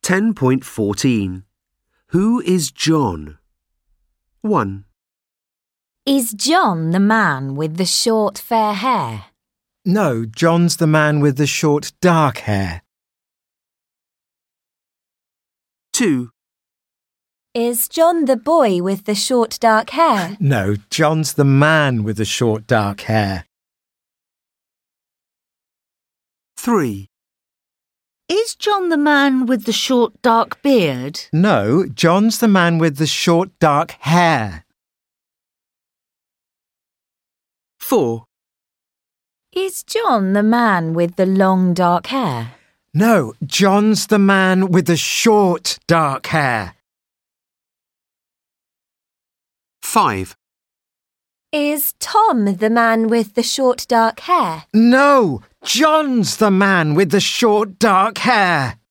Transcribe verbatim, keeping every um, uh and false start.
ten point fourteen. Who is John? one. Is John the man with the short fair hair? No, John's the man with the short dark hair. two. Is John the boy with the short dark hair? No, John's the man with the short dark hair. three. Is John the man with the short dark beard? No, John's the man with the short dark hair. four. Is John the man with the long dark hair? No, John's the man with the short dark hair. five. Is Tom the man with the short dark hair? No, John's the man with the short dark hair.